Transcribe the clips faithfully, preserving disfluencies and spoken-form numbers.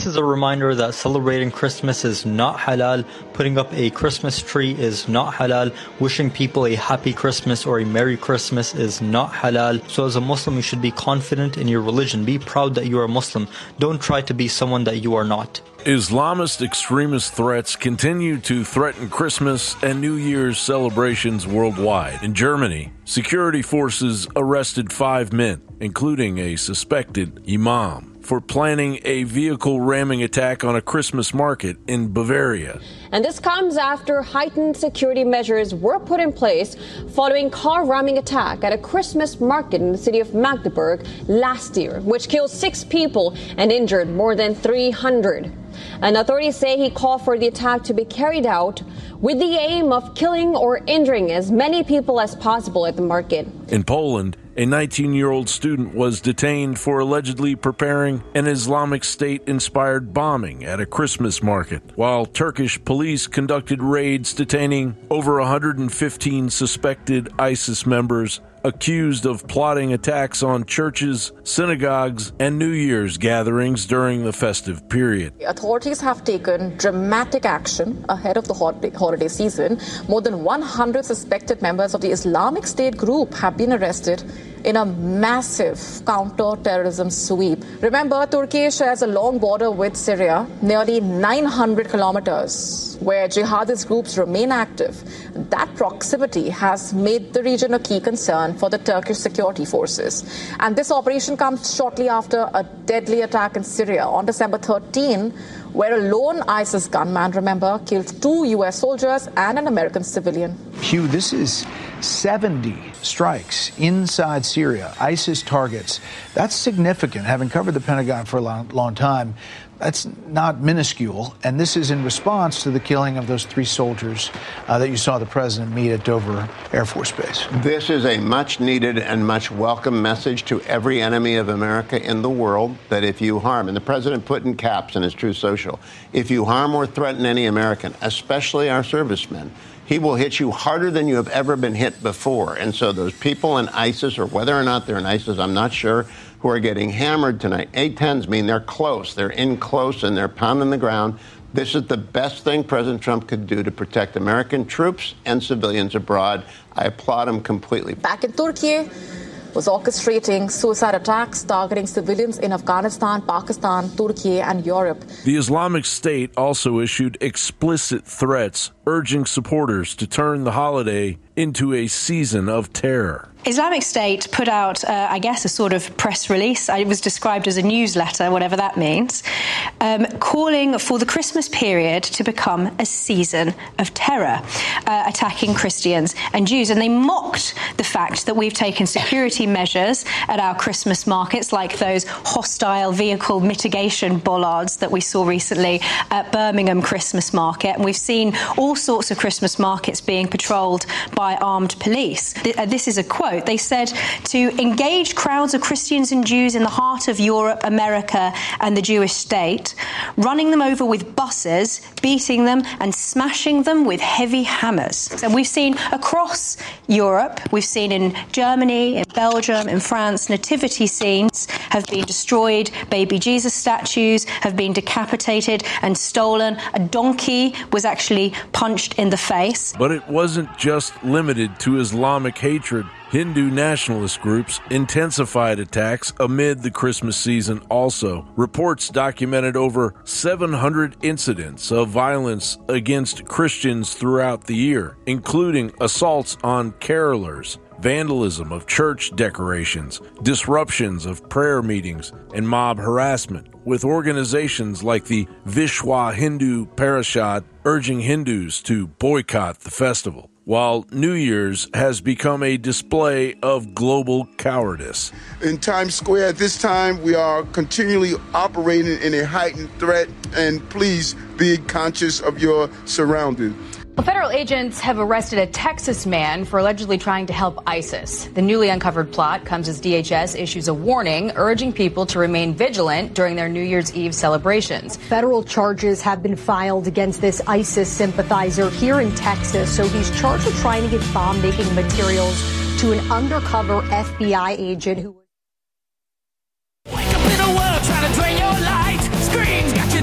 This is a reminder that celebrating Christmas is not halal, putting up a Christmas tree is not halal, wishing people a happy Christmas or a Merry Christmas is not halal. So as a Muslim, you should be confident in your religion. Be proud that you are a Muslim. Don't try to be someone that you are not. Islamist extremist threats continue to threaten Christmas and New Year's celebrations worldwide. In Germany, security forces arrested five men, including a suspected imam, for planning a vehicle ramming attack on a Christmas market in Bavaria. And this comes after heightened security measures were put in place following car ramming attack at a Christmas market in the city of Magdeburg last year, which killed six people and injured more than three hundred. And authorities say he called for the attack to be carried out with the aim of killing or injuring as many people as possible at the market. In Poland, a nineteen-year-old student was detained for allegedly preparing an Islamic State-inspired bombing at a Christmas market, while Turkish police conducted raids detaining over one hundred fifteen suspected ISIS members accused of plotting attacks on churches, synagogues, and New Year's gatherings during the festive period. Authorities have taken dramatic action ahead of the holiday season. More than one hundred suspected members of the Islamic State group have been arrested in a massive counter-terrorism sweep. Remember, Turkey shares a long border with Syria, nearly nine hundred kilometers, where jihadist groups remain active. That proximity has made the region a key concern for the Turkish security forces. And this operation comes shortly after a deadly attack in Syria on December thirteenth, where a lone ISIS gunman, remember, killed two U S soldiers and an American civilian. Hugh, this is seventy strikes inside Syria, ISIS targets. That's significant. Having covered the Pentagon for a long, long time, that's not minuscule. And this is in response to the killing of those three soldiers uh, that you saw the president meet at Dover Air Force Base. This is a much needed and much welcome message to every enemy of America in the world that if you harm, and the president put in caps in his Truth Social, if you harm or threaten any American, especially our servicemen, he will hit you harder than you have ever been hit before. And so those people in ISIS, or whether or not they're in ISIS, I'm not sure, who are getting hammered tonight, A tens mean they're close. They're in close and they're pounding the ground. This is the best thing President Trump could do to protect American troops and civilians abroad. I applaud him completely. Back in Turkey, was orchestrating suicide attacks targeting civilians in Afghanistan, Pakistan, Turkey, and Europe. The Islamic State also issued explicit threats urging supporters to turn the holiday into a season of terror. Islamic State put out, uh, I guess, a sort of press release. It was described as a newsletter, whatever that means, um, calling for the Christmas period to become a season of terror, uh, attacking Christians and Jews. And they mocked the fact that we've taken security measures at our Christmas markets, like those hostile vehicle mitigation bollards that we saw recently at Birmingham Christmas Market. And we've seen all sorts of Christmas markets being patrolled by armed police. This is a quote. They said to engage crowds of Christians and Jews in the heart of Europe, America, and the Jewish state, running them over with buses, beating them and smashing them with heavy hammers. So we've seen across Europe, we've seen in Germany, in Belgium, in France, nativity scenes have been destroyed, baby Jesus statues have been decapitated and stolen. A donkey was actually punched in the face. But it wasn't just limited to Islamic hatred. Hindu nationalist groups intensified attacks amid the Christmas season also. Reports documented over seven hundred incidents of violence against Christians throughout the year, including assaults on carolers, vandalism of church decorations, disruptions of prayer meetings, and mob harassment, with organizations like the Vishwa Hindu Parishad urging Hindus to boycott the festival, while New Year's has become a display of global cowardice. In Times Square at this time, we are continually operating in a heightened threat, and please be conscious of your surroundings. Well, federal agents have arrested a Texas man for allegedly trying to help ISIS. The newly uncovered plot comes as D H S issues a warning urging people to remain vigilant during their New Year's Eve celebrations. Federal charges have been filed against this ISIS sympathizer here in Texas. So he's charged with trying to get bomb-making materials to an undercover F B I agent who... Wake up in a world trying to drain your light. Screens got you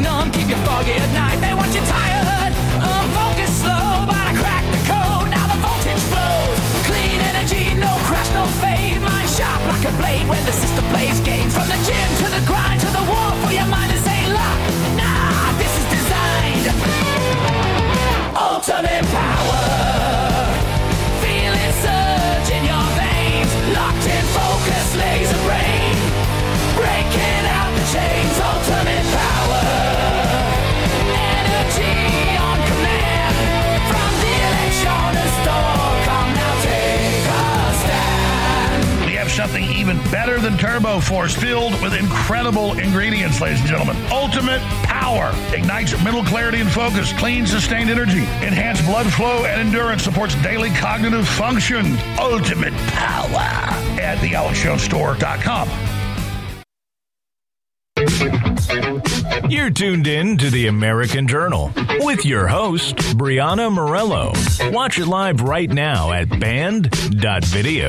numb, keep you foggy at night. They want you tired, unfocused, slow, but I cracked the code. Now the voltage flows, clean energy, no crash, no fade. Mind sharp like a blade when the system plays games. From the gym to the grind to the war for your mind is ain't locked. Nah, this is designed. Ultimate power, feel it surge in your veins. Locked in focus, laser brain, breaking out the chains. Ultimate power, energy on command. From the Electronics store, come now take a stand. We have something even better than Turbo Force, filled with incredible ingredients, ladies and gentlemen. Ultimate Power ignites mental clarity and focus, clean, sustained energy, enhanced blood flow and endurance, supports daily cognitive function. Ultimate Power at the alex jones store dot com. You're tuned in to the American Journal with your host, Brianna Morello. Watch it live right now at band dot video.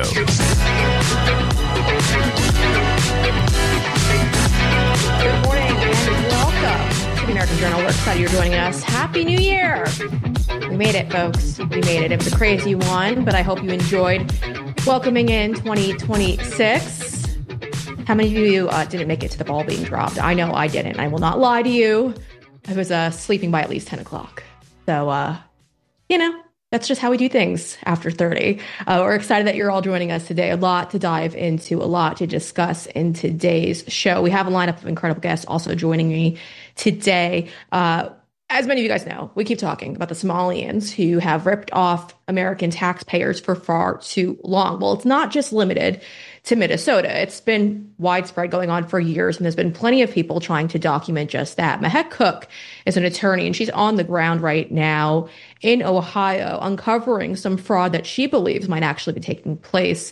Good morning and welcome to the American Journal. We're excited you're joining us. Happy New Year! We made it, folks. We made it. It was a crazy one, but I hope you enjoyed welcoming in twenty twenty-six. How many of you uh, didn't make it to the ball being dropped? I know I didn't. I will not lie to you. I was uh, sleeping by at least ten o'clock. So, uh, you know, that's just how we do things after thirty. Uh, we're excited that you're all joining us today. A lot to dive into, a lot to discuss in today's show. We have a lineup of incredible guests also joining me today. Uh, as many of you guys know, we keep talking about the Somalians who have ripped off American taxpayers for far too long. Well, it's not just limited to Minnesota. It's been widespread, going on for years, and there's been plenty of people trying to document just that. Mehek Cook is an attorney, and she's on the ground right now in Ohio, uncovering some fraud that she believes might actually be taking place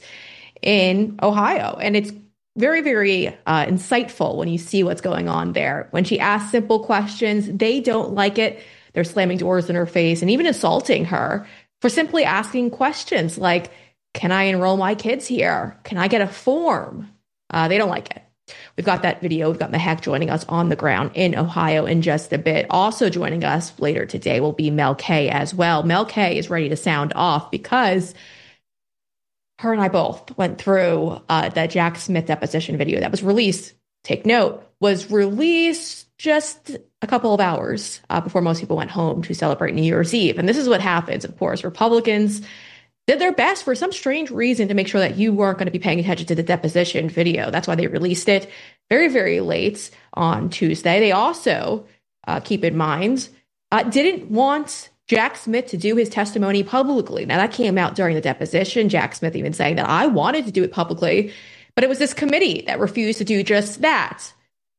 in Ohio. And it's very, very uh, insightful when you see what's going on there. When she asks simple questions, they don't like it. They're slamming doors in her face and even assaulting her for simply asking questions like, can I enroll my kids here? Can I get a form? Uh, they don't like it. We've got that video. We've got Mehek joining us on the ground in Ohio in just a bit. Also joining us later today will be Mel K as well. Mel K is ready to sound off because her and I both went through uh, that Jack Smith deposition video that was released. Take note, was released just a couple of hours uh, before most people went home to celebrate New Year's Eve. And this is what happens, of course. Republicans did their best for some strange reason to make sure that you weren't going to be paying attention to the deposition video. That's why they released it very, very late on Tuesday. They also, uh, keep in mind, uh, didn't want Jack Smith to do his testimony publicly. Now, that came out during the deposition. Jack Smith even saying that I wanted to do it publicly, but it was this committee that refused to do just that.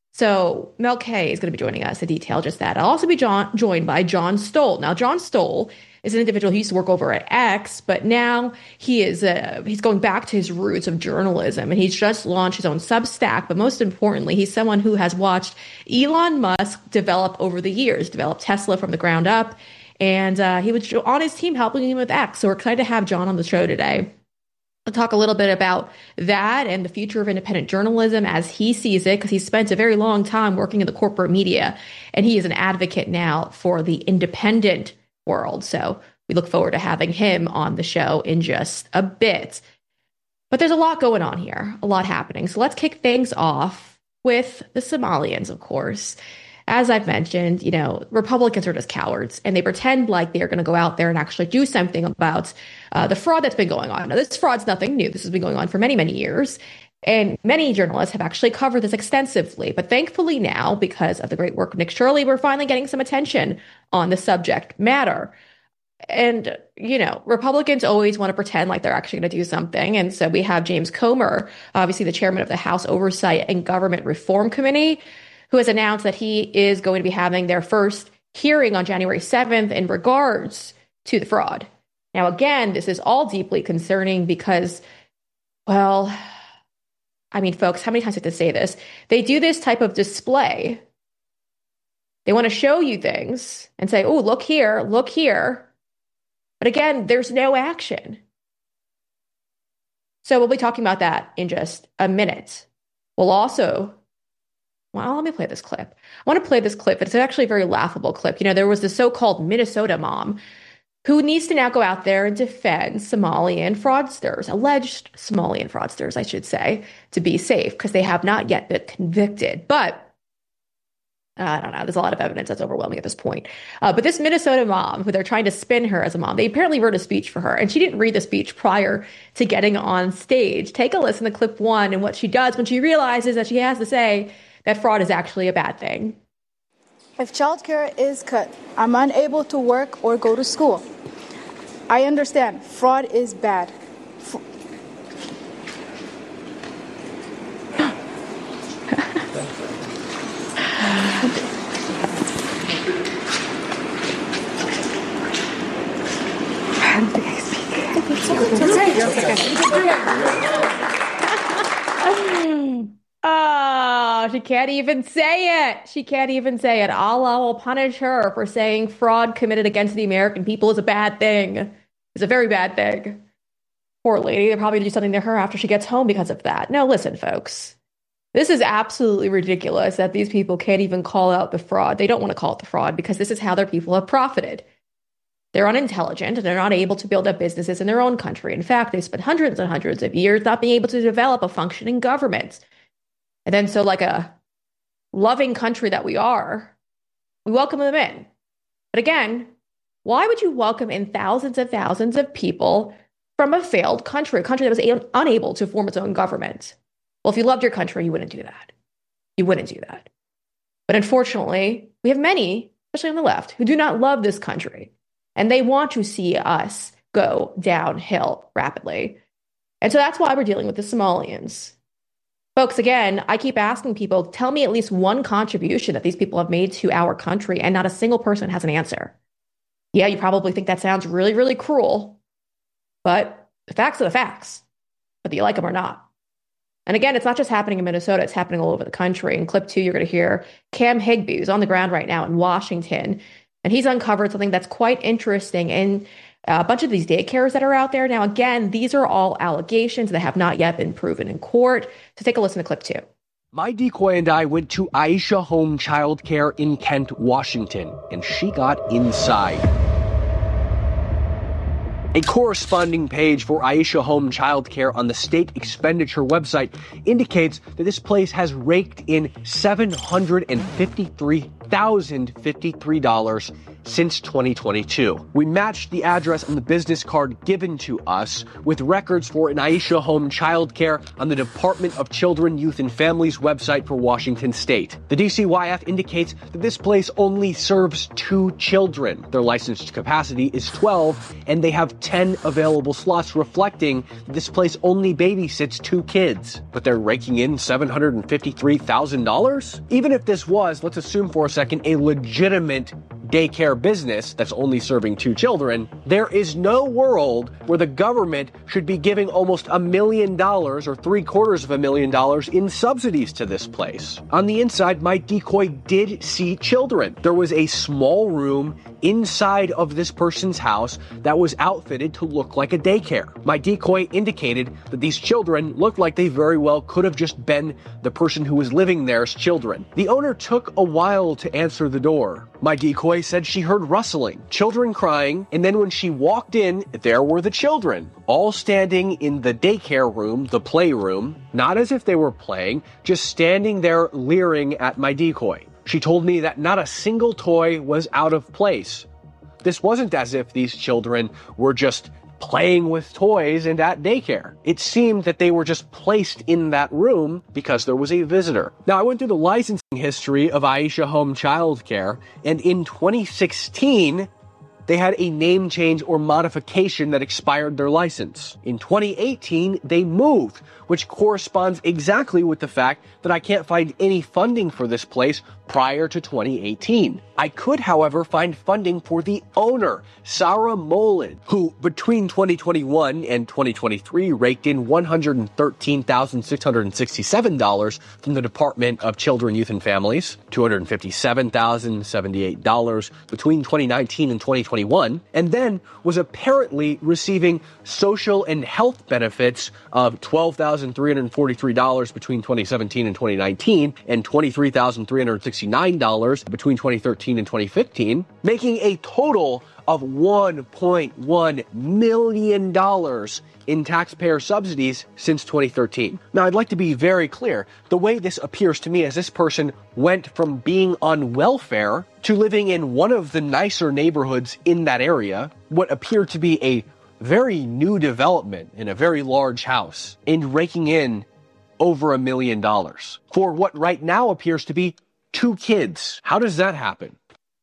So Mel K is going to be joining us to detail just that. I'll also be John, joined by John Stoll. Now, John Stoll is an individual who used to work over at X, but now he is uh, he's going back to his roots of journalism, and he's just launched his own Substack. But most importantly, he's someone who has watched Elon Musk develop over the years, develop Tesla from the ground up, and uh, he was on his team helping him with X. So we're excited to have John on the show today. I'll talk a little bit about that and the future of independent journalism as he sees it, because he spent a very long time working in the corporate media, and he is an advocate now for the independent world. So we look forward to having him on the show in just a bit. But there's a lot going on here, a lot happening. So let's kick things off with the Somalians, of course. As I've mentioned, you know, Republicans are just cowards, and they pretend like they're going to go out there and actually do something about uh, the fraud that's been going on. Now, this fraud's nothing new. This has been going on for many, many years. And many journalists have actually covered this extensively. But thankfully now, because of the great work of Nick Shirley, we're finally getting some attention on the subject matter. And, you know, Republicans always want to pretend like they're actually going to do something. And so we have James Comer, obviously the chairman of the House Oversight and Government Reform Committee, who has announced that he is going to be having their first hearing on January seventh in regards to the fraud. Now, again, this is all deeply concerning because, well, I mean, folks, how many times do I have to say this? They do this type of display. They want to show you things and say, oh, look here, look here. But again, there's no action. So we'll be talking about that in just a minute. We'll also Well, let me play this clip. I want to play this clip. It's actually a very laughable clip. You know, there was the so-called Minnesota mom who needs to now go out there and defend Somalian fraudsters, alleged Somalian fraudsters, I should say, to be safe, because they have not yet been convicted. But I don't know. There's a lot of evidence that's overwhelming at this point. Uh, but this Minnesota mom, who they're trying to spin her as a mom, they apparently wrote a speech for her, and she didn't read the speech prior to getting on stage. Take a listen to clip one and what she does when she realizes that she has to say that fraud is actually a bad thing. If childcare is cut, I'm unable to work or go to school. I understand fraud is bad. F- Oh, she can't even say it. She can't even say it. Allah will punish her for saying fraud committed against the American people is a bad thing. It's a very bad thing. Poor lady. They'll probably do something to her after she gets home because of that. No, listen, folks. This is absolutely ridiculous that these people can't even call out the fraud. They don't want to call it the fraud because this is how their people have profited. They're unintelligent and they're not able to build up businesses in their own country. In fact, they spent hundreds and hundreds of years not being able to develop a functioning government. And then so like a loving country that we are, we welcome them in. But again, why would you welcome in thousands and thousands of people from a failed country, a country that was a- unable to form its own government? Well, if you loved your country, you wouldn't do that. You wouldn't do that. But unfortunately, we have many, especially on the left, who do not love this country. And they want to see us go downhill rapidly. And so that's why we're dealing with the Somalians. Folks, again, I keep asking people, tell me at least one contribution that these people have made to our country, and not a single person has an answer. Yeah, you probably think that sounds really, really cruel, but the facts are the facts, whether you like them or not. And again, it's not just happening in Minnesota, it's happening all over the country. In clip two, you're going to hear Cam Higby, who's on the ground right now in Washington, and he's uncovered something that's quite interesting in a bunch of these daycares that are out there. Now, again, these are all allegations that have not yet been proven in court. So take a listen to clip two. My decoy and I went to Aisha Home Childcare in Kent, Washington, and she got inside. A corresponding page for Aisha Home Childcare on the state expenditure website indicates that this place has raked in seven hundred fifty-three thousand fifty-three dollars since twenty twenty-two. We matched the address on the business card given to us with records for an Aisha Home Childcare on the Department of Children, Youth, and Families website for Washington State. The D C Y F indicates that this place only serves two children. Their licensed capacity is twelve, and they have ten available slots, reflecting that this place only babysits two kids. But they're raking in seven hundred fifty-three thousand dollars? Even if this was, let's assume for a second, a legitimate daycare business that's only serving two children, there is no world where the government should be giving almost a million dollars or three quarters of a million dollars in subsidies to this place. On the inside, my decoy did see children. There was a small room inside of this person's house that was outfitted to look like a daycare. My decoy indicated that these children looked like they very well could have just been the person who was living there's children. The owner took a while to answer the door. My decoy said she heard rustling, children crying, and then when she walked in, there were the children, all standing in the daycare room, the playroom, not as if they were playing, just standing there leering at my decoy. She told me that not a single toy was out of place. This wasn't as if these children were just playing with toys and at daycare. It seemed that they were just placed in that room because there was a visitor. Now, I went through the licensing history of Aisha Home Childcare, and in twenty sixteen, they had a name change or modification that expired their license. In twenty eighteen, they moved, which corresponds exactly with the fact that I can't find any funding for this place prior to twenty eighteen. I could, however, find funding for the owner, Sarah Molin, who between twenty twenty-one and twenty twenty-three raked in one hundred thirteen thousand six hundred sixty-seven dollars from the Department of Children, Youth, and Families, two hundred fifty-seven thousand seventy-eight dollars between twenty nineteen and twenty twenty-one, and then was apparently receiving social and health benefits of twelve thousand thousand three hundred forty-three dollars between twenty seventeen and twenty nineteen, and twenty-three thousand three hundred sixty-nine dollars between twenty thirteen and twenty fifteen, making a total of one point one million dollars in taxpayer subsidies since twenty thirteen. Now, I'd like to be very clear. The way this appears to me is this person went from being on welfare to living in one of the nicer neighborhoods in that area, what appeared to be a very new development in a very large house, and raking in over a million dollars for what right now appears to be two kids. How does that happen?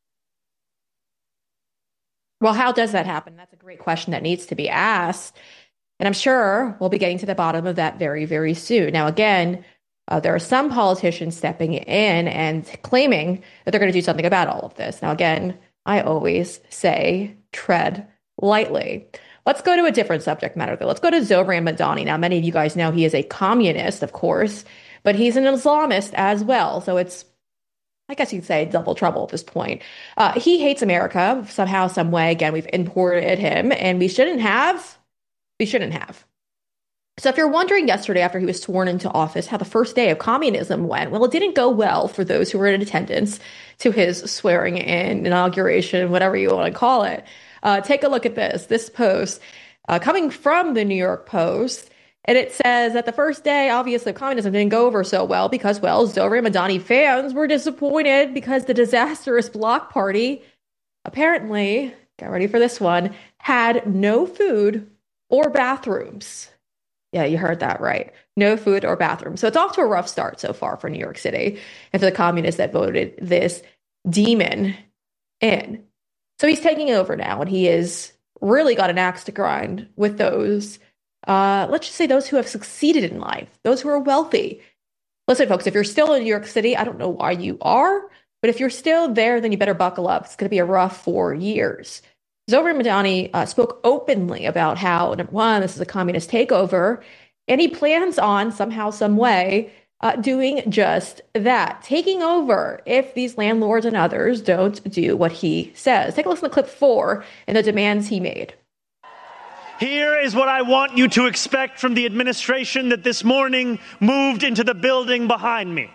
Well, how does that happen? That's a great question that needs to be asked. And I'm sure we'll be getting to the bottom of that very, very soon. Now, again, uh, there are some politicians stepping in and claiming that they're going to do something about all of this. Now, again, I always say tread lightly. Let's go to a different subject matter, though. Let's go to Zohran Madani. Now, many of you guys know he is a communist, of course, but he's an Islamist as well. So it's, I guess you'd say, double trouble at this point. Uh, he hates America somehow, some way. Again, we've imported him, and we shouldn't have. We shouldn't have. So if you're wondering yesterday after he was sworn into office how the first day of communism went, well, it didn't go well for those who were in attendance to his swearing in, inauguration, whatever you want to call it. Uh, take a look at this. This post uh, coming from the New York Post. And it says that the first day, obviously, of communism didn't go over so well because, well, Zohran Madani fans were disappointed because the disastrous bloc party apparently, get ready for this one, had no food or bathrooms. Yeah, you heard that right. No food or bathrooms. So it's off to a rough start so far for New York City and for the communists that voted this demon in. So he's taking over now, and he has really got an axe to grind with those, uh, let's just say those who have succeeded in life, those who are wealthy. Listen, folks, if you're still in New York City, I don't know why you are, but if you're still there, then you better buckle up. It's going to be a rough four years. Zohran Madani uh, spoke openly about how, number one, this is a communist takeover, and he plans on somehow, some way, uh, doing just that, taking over if these landlords and others don't do what he says. Take a listen to clip four and the demands he made. Here is what I want you to expect from the administration that this morning moved into the building behind me.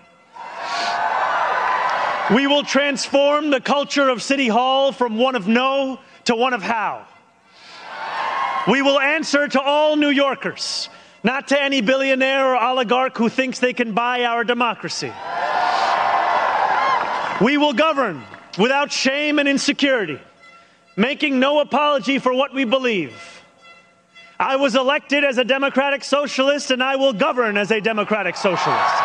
We will transform the culture of City Hall from one of no to one of how. We will answer to all New Yorkers, not to any billionaire or oligarch who thinks they can buy our democracy. We will govern without shame and insecurity, making no apology for what we believe. I was elected as a democratic socialist, and I will govern as a democratic socialist.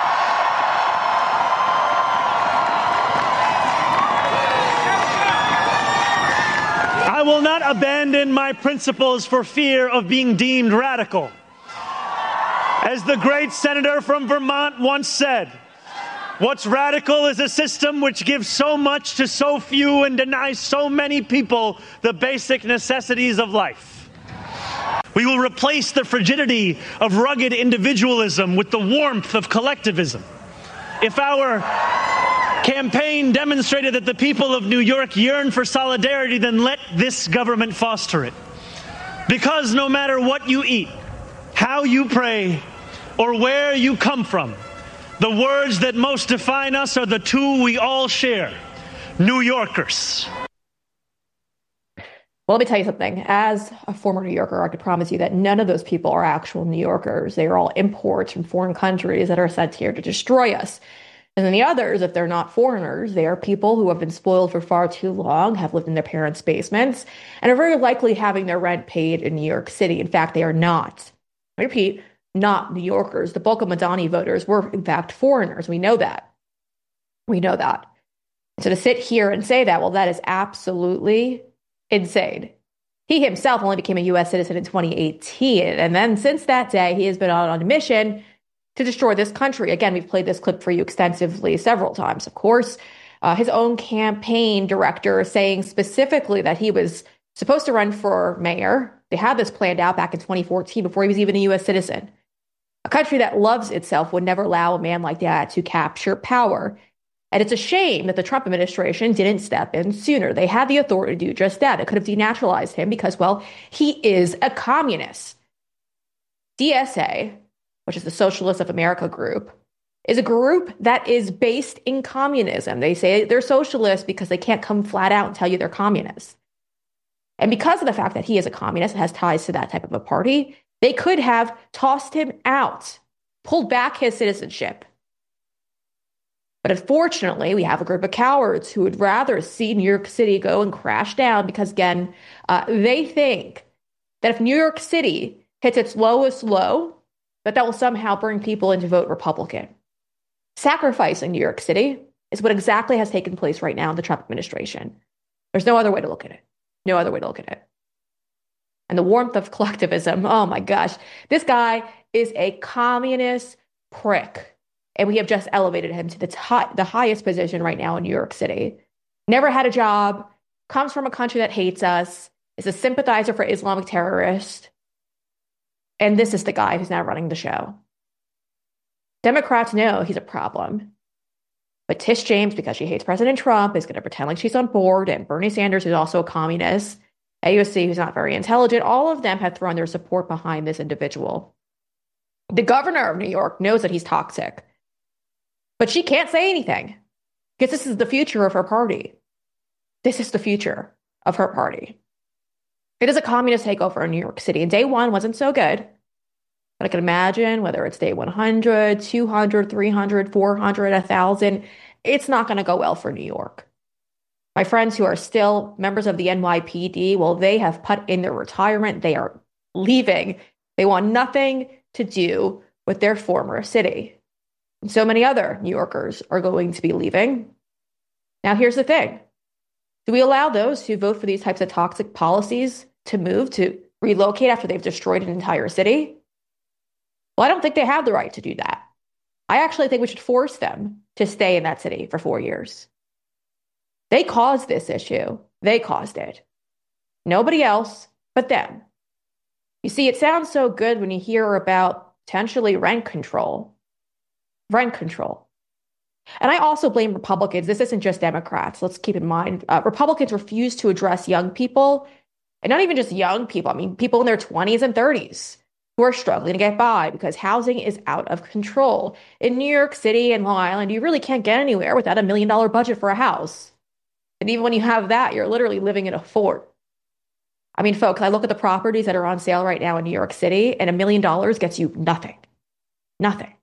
I will not abandon my principles for fear of being deemed radical. As the great senator from Vermont once said, what's radical is a system which gives so much to so few and denies so many people the basic necessities of life. We will replace the frigidity of rugged individualism with the warmth of collectivism. If our campaign demonstrated that the people of New York yearn for solidarity, then let this government foster it. Because no matter what you eat, how you pray, or where you come from, the words that most define us are the two we all share: New Yorkers. Well, let me tell you something. As a former New Yorker, I can promise you that none of those people are actual New Yorkers. They are all imports from foreign countries that are sent here to destroy us. And then the others, if they're not foreigners, they are people who have been spoiled for far too long, have lived in their parents' basements, and are very likely having their rent paid in New York City. In fact, they are not, I repeat, not New Yorkers. The bulk of Madani voters were, in fact, foreigners. We know that. We know that. So to sit here and say that, well, that is absolutely insane. He himself only became a U S citizen in twenty eighteen. And then since that day, he has been on a mission to destroy this country. Again, we've played this clip for you extensively several times, of course. Uh, his own campaign director saying specifically that he was supposed to run for mayor. They had this planned out back in twenty fourteen before he was even a U S citizen. A country that loves itself would never allow a man like that to capture power. And it's a shame that the Trump administration didn't step in sooner. They had the authority to do just that. It could have denaturalized him because, well, he is a communist. D S A which is the Socialists of America group, is a group that is based in communism. They say they're socialists because they can't come flat out and tell you they're communists. And because of the fact that he is a communist and has ties to that type of a party, they could have tossed him out, pulled back his citizenship. But unfortunately, we have a group of cowards who would rather see New York City go and crash down because, again, uh, they think that if New York City hits its lowest low, that that will somehow bring people in to vote Republican. Sacrificing New York City is what exactly has taken place right now in the Trump administration. There's no other way to look at it. No other way to look at it. And the warmth of collectivism, oh my gosh, this guy is a communist prick. And we have just elevated him to the, t- the highest position right now in New York City. Never had a job, comes from a country that hates us, is a sympathizer for Islamic terrorists. And this is the guy who's now running the show. Democrats know he's a problem. But Tish James, because she hates President Trump, is going to pretend like she's on board. And Bernie Sanders, who's also a communist, A O C, who's not very intelligent, all of them have thrown their support behind this individual. The governor of New York knows that he's toxic. But she can't say anything because this is the future of her party. This is the future of her party. It is a communist takeover in New York City. And day one wasn't so good. But I can imagine whether it's day one hundred, two hundred, three hundred, four hundred, one thousand, it's not going to go well for New York. My friends who are still members of the N Y P D, well, they have put in their retirement. They are leaving. They want nothing to do with their former city. And so many other New Yorkers are going to be leaving. Now, here's the thing. Do we allow those who vote for these types of toxic policies to move, to relocate after they've destroyed an entire city? Well, I don't think they have the right to do that. I actually think we should force them to stay in that city for four years. They caused this issue. They caused it. Nobody else but them. You see, it sounds so good when you hear about potentially rent control. Rent control. And I also blame Republicans. This isn't just Democrats. Let's keep in mind, uh, Republicans refuse to address young people, and not even just young people. I mean, people in their twenties and thirties who are struggling to get by because housing is out of control. In New York City and Long Island, you really can't get anywhere without a million dollar budget for a house. And even when you have that, you're literally living in a fort. I mean, folks, I look at the properties that are on sale right now in New York City, and a million dollars gets you nothing. Nothing.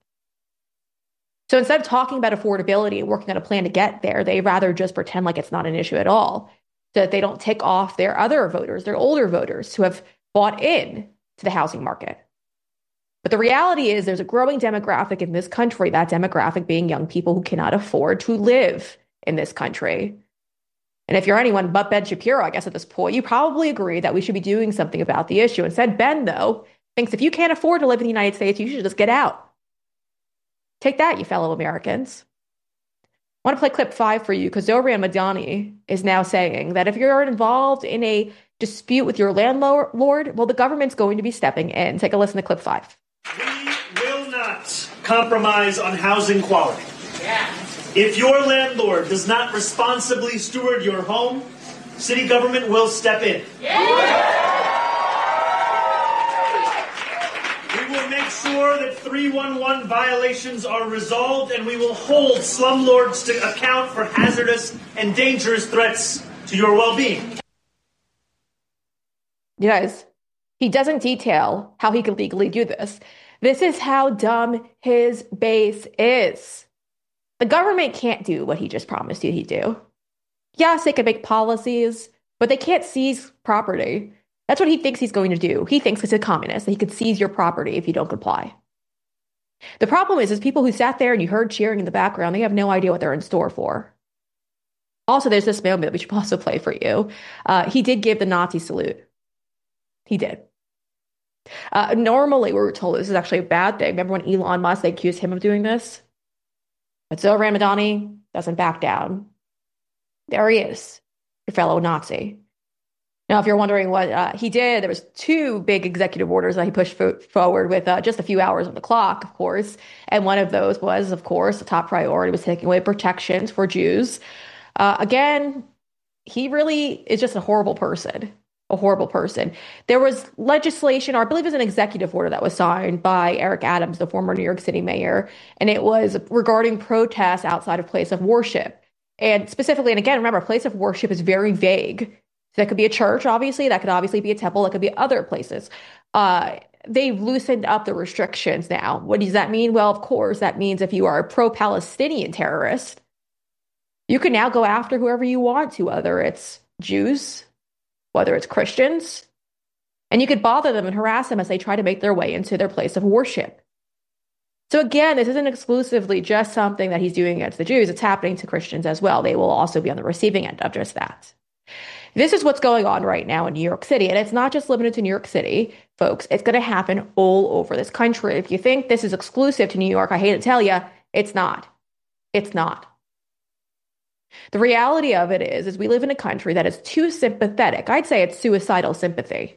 So instead of talking about affordability and working on a plan to get there, they rather just pretend like it's not an issue at all, so that they don't tick off their other voters, their older voters who have bought in to the housing market. But the reality is there's a growing demographic in this country, that demographic being young people who cannot afford to live in this country. And if you're anyone but Ben Shapiro, I guess at this point, you probably agree that we should be doing something about the issue. Instead, Ben, though, thinks if you can't afford to live in the United States, you should just get out. Take that, you fellow Americans. I want to play clip five for you because Zohran Madani is now saying that if you're involved in a dispute with your landlord, well, the government's going to be stepping in. Take a listen to clip five. We will not compromise on housing quality. Yeah. If your landlord does not responsibly steward your home, city government will step in. Yeah. We will make sure that three one one violations are resolved, and we will hold slumlords to account for hazardous and dangerous threats to your well-being. You guys, he doesn't detail how he could legally do this. This is how dumb his base is. The government can't do what he just promised you he'd do. Yes, they can make policies, but they can't seize property. That's what he thinks he's going to do. He thinks he's a communist, that he could seize your property if you don't comply. The problem is, is people who sat there and you heard cheering in the background, they have no idea what they're in store for. Also, there's this moment that we should also play for you. Uh, he did give the Nazi salute. He did. Uh, normally, we were told this is actually a bad thing. Remember when Elon Musk, they accused him of doing this? But Zohran Madani doesn't back down. There he is, your fellow Nazi. Now, if you're wondering what uh, he did, there was two big executive orders that he pushed fo- forward with uh, just a few hours on the clock, of course. And one of those was, of course, the top priority was taking away protections for Jews. Uh, again, he really is just a horrible person. a horrible person. There was legislation, or I believe it was an executive order that was signed by Eric Adams, the former New York City mayor, and it was regarding protests outside of place of worship. And specifically, and again, remember, place of worship is very vague. So that could be a church, obviously. That could obviously be a temple. That could be other places. Uh, they've loosened up the restrictions now. What does that mean? Well, of course, that means if you are a pro-Palestinian terrorist, you can now go after whoever you want to, whether it's Jews, whether it's Christians, and you could bother them and harass them as they try to make their way into their place of worship. So again, this isn't exclusively just something that he's doing against the Jews. It's happening to Christians as well. They will also be on the receiving end of just that. This is what's going on right now in New York City. And it's not just limited to New York City, folks. It's going to happen all over this country. If you think this is exclusive to New York, I hate to tell you, it's not. It's not. The reality of it is, is we live in a country that is too sympathetic. I'd say it's suicidal sympathy.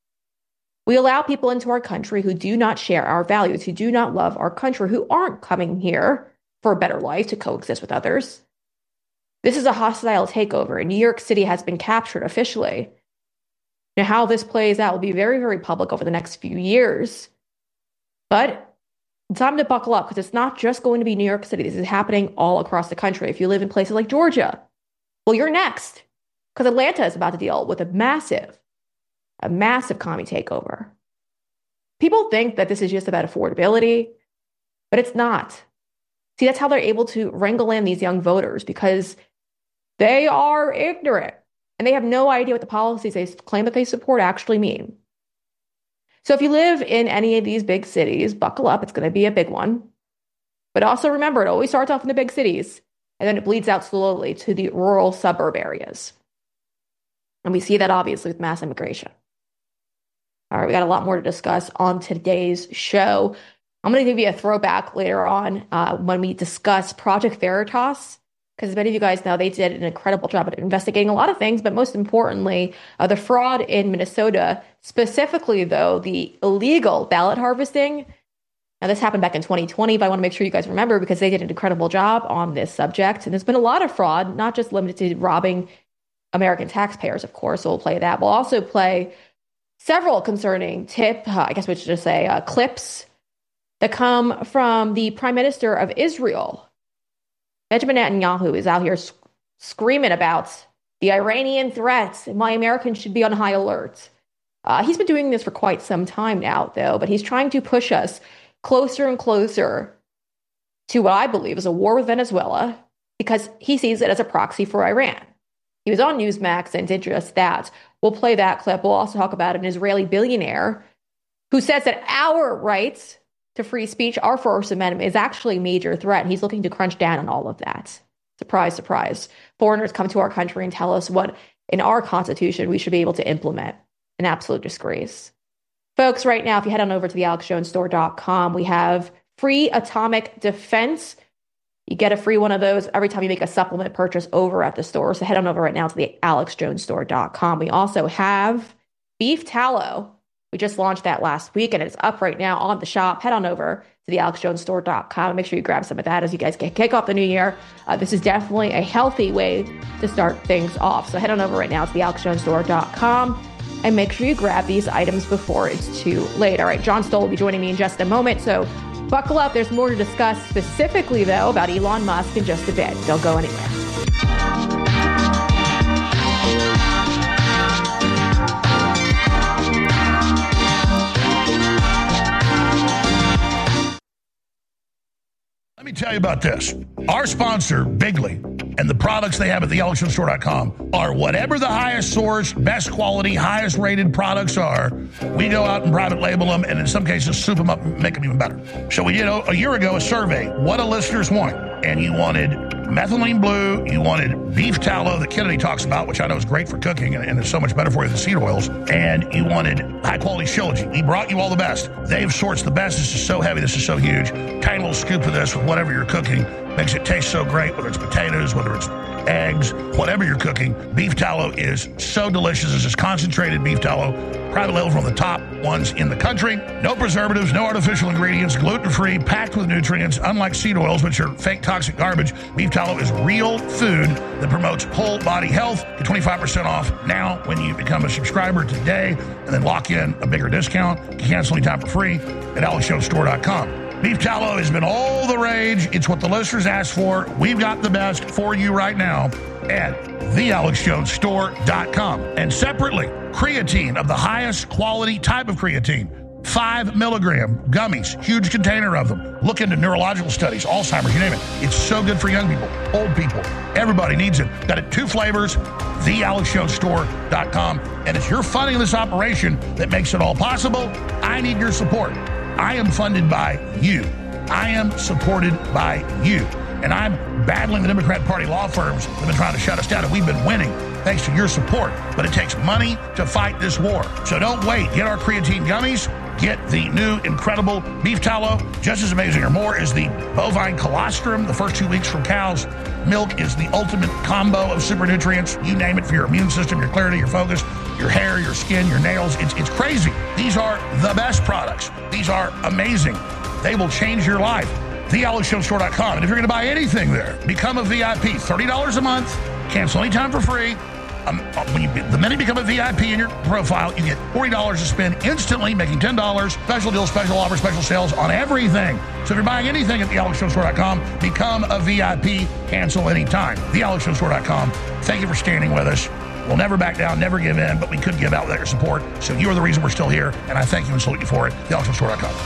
We allow people into our country who do not share our values, who do not love our country, who aren't coming here for a better life to coexist with others. This is a hostile takeover, and New York City has been captured officially. Now, how this plays out will be very, very public over the next few years. But it's time to buckle up, because it's not just going to be New York City. This is happening all across the country. If you live in places like Georgia, well, you're next, because Atlanta is about to deal with a massive A massive commie takeover. People think that this is just about affordability, but it's not. See, that's how they're able to wrangle in these young voters, because they are ignorant and they have no idea what the policies they claim that they support actually mean. So if you live in any of these big cities, buckle up. It's going to be a big one. But also remember, it always starts off in the big cities, and then it bleeds out slowly to the rural suburb areas. And we see that obviously with mass immigration. All right, we got a lot more to discuss on today's show. I'm going to give you a throwback later on uh, when we discuss Project Veritas, because as many of you guys know, they did an incredible job at investigating a lot of things, but most importantly, uh, the fraud in Minnesota, specifically, though, the illegal ballot harvesting. Now, this happened back in twenty twenty, but I want to make sure you guys remember, because they did an incredible job on this subject. And there's been a lot of fraud, not just limited to robbing American taxpayers, of course. So we'll play that. We'll also play several concerning tip, uh, I guess we should just say, uh, clips that come from the Prime Minister of Israel. Benjamin Netanyahu is out here sc- screaming about the Iranian threats and why Americans should be on high alert. Uh, he's been doing this for quite some time now, though, but he's trying to push us closer and closer to what I believe is a war with Venezuela, because he sees it as a proxy for Iran. He was on Newsmax and did just that. We'll play that clip. We'll also talk about an Israeli billionaire who says that our rights to free speech, our First Amendment, is actually a major threat. And he's looking to crunch down on all of that. Surprise, surprise. Foreigners come to our country and tell us what in our Constitution we should be able to implement. An absolute disgrace. Folks, right now, if you head on over to the alex jones store dot com, we have free atomic defense. You get a free one of those every time you make a supplement purchase over at the store. So head on over right now to the alex jones store dot com. We also have beef tallow. We just launched that last week, and it's up right now on the shop. Head on over to the alex jones store dot com. Make sure you grab some of that as you guys get kick off the new year. Uh, this is definitely a healthy way to start things off. So head on over right now to the alex jones store dot com and make sure you grab these items before it's too late. All right, John Stoll will be joining me in just a moment. So buckle up. There's more to discuss specifically, though, about Elon Musk in just a bit. Don't go anywhere. Let me tell you about this. Our sponsor, Bigley, and the products they have at the alex jones store dot com are whatever the highest sourced, best quality, highest rated products are. We go out and private label them, and in some cases, soup them up and make them even better. So we did, a year ago, a survey. What do listeners want? And you wanted methylene blue, you wanted beef tallow that Kennedy talks about, which I know is great for cooking, and, and it's so much better for you than seed oils, and you wanted high-quality Shilajit. We brought you all the best. Dave sorts the best. This is so heavy. This is so huge. Tiny little scoop of this with whatever you're cooking. Makes it taste so great, whether it's potatoes, whether it's eggs, whatever you're cooking. Beef tallow is so delicious. This is concentrated beef tallow, private label from the top ones in the country. No preservatives, no artificial ingredients, gluten-free, packed with nutrients. Unlike seed oils, which are fake toxic garbage, beef tallow is real food that promotes whole body health. Get twenty-five percent off now when you become a subscriber today, and then lock in a bigger discount. Cancel anytime for free at alex jones store dot com. Beef tallow has been all the rage. It's what the listeners asked for. We've got the best for you right now at the alex jones store dot com. And separately, creatine of the highest quality type of creatine. Five milligram gummies, huge container of them. Look into neurological studies, Alzheimer's, you name it. It's so good for young people, old people. Everybody needs it. Got it two flavors, the alex jones store dot com. And it's your funding of this operation that makes it all possible. I need your support. I am funded by you. I am supported by you. And I'm battling the Democrat Party law firms that have been trying to shut us down, and we've been winning thanks to your support. But it takes money to fight this war. So don't wait. Get our creatine gummies. Get the new incredible beef tallow. Just as amazing or more is the bovine colostrum. The first two weeks from cows' milk is the ultimate combo of super nutrients. You name it, for your immune system, your clarity, your focus, your hair, your skin, your nails. It's, it's crazy. These are the best products. These are amazing. They will change your life. the alex jones store dot com. And if you're going to buy anything there, become a V I P. thirty dollars a month. Cancel anytime for free. Um, when you, the minute you become a V I P in your profile, you get forty dollars to spend instantly, making ten dollars. Special deals, special offers, special sales on everything. So if you're buying anything at the alex jones store dot com, become a V I P. Cancel anytime. the alex jones store dot com. Thank you for standing with us. We'll never back down, never give in, but we could give out without your support. So you are the reason we're still here, and I thank you and salute you for it. the alex jones store dot com.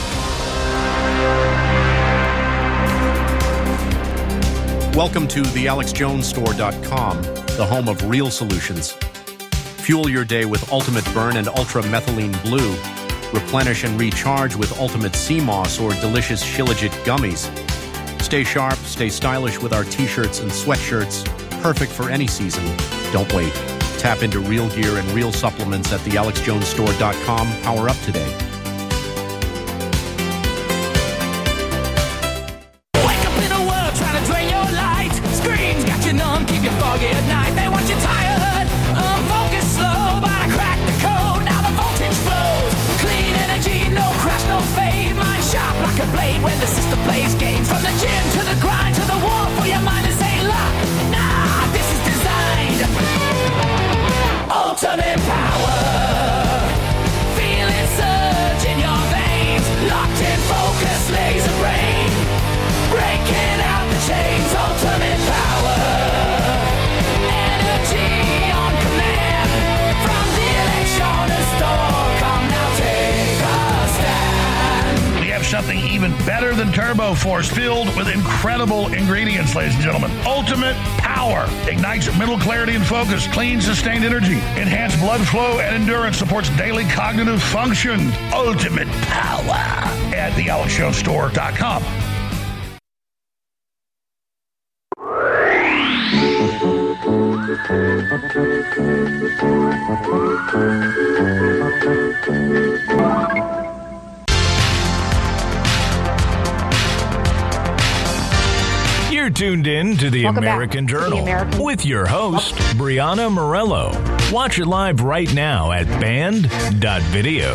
Welcome to the alex jones store dot com, the home of real solutions. Fuel your day with Ultimate Burn and Ultra Methylene Blue. Replenish and recharge with Ultimate Sea Moss or delicious Shilajit gummies. Stay sharp, stay stylish with our t-shirts and sweatshirts. Perfect for any season. Don't wait. Tap into real gear and real supplements at the alex jones store dot com. Power up today. Foggy at night, they want you tired, unfocused, slow, but I cracked the code, now the voltage flows, clean energy, no crash, no fade, mind sharp like a blade when the system plays games, from the gym to the grind, to the war for your mind to say luck, nah, this is designed, ultimate power, feel it surge in your veins, locked in focus, laser brain, breaking out the chains, ultimate power. Something even better than Turbo Force, filled with incredible ingredients, ladies and gentlemen. Ultimate power ignites mental clarity and focus, clean, sustained energy, enhanced blood flow and endurance, supports daily cognitive function. Ultimate power at the alex jones store dot com. You're tuned in to the Welcome American back to Journal the American- with your host, Brianna Morello. Watch it live right now at band dot video.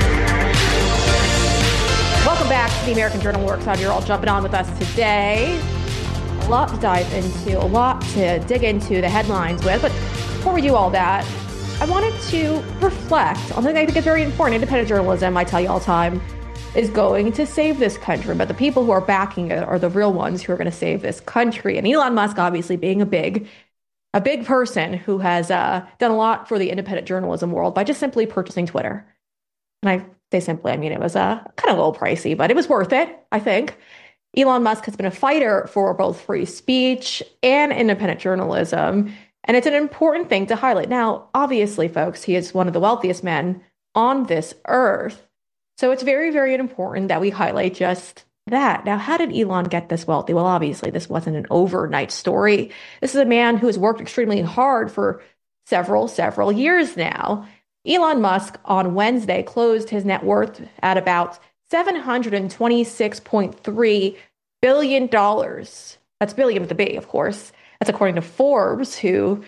Welcome back to the American Journal Works. You're all jumping on with us today. A lot to dive into, a lot to dig into the headlines with. But before we do all that, I wanted to reflect on something I think is very important. Independent journalism, I tell you all the time, is going to save this country. But the people who are backing it are the real ones who are going to save this country. And Elon Musk, obviously, being a big, a big person who has uh, done a lot for the independent journalism world by just simply purchasing Twitter. And I say simply, I mean, it was uh, kind of a little pricey, but it was worth it, I think. Elon Musk has been a fighter for both free speech and independent journalism. And it's an important thing to highlight. Now, obviously, folks, he is one of the wealthiest men on this earth. So it's very, very important that we highlight just that. Now, how did Elon get this wealthy? Well, obviously, this wasn't an overnight story. This is a man who has worked extremely hard for several, several years now. Elon Musk on Wednesday closed his net worth at about seven hundred twenty-six point three billion dollars. That's billion with a B, of course. That's according to Forbes, who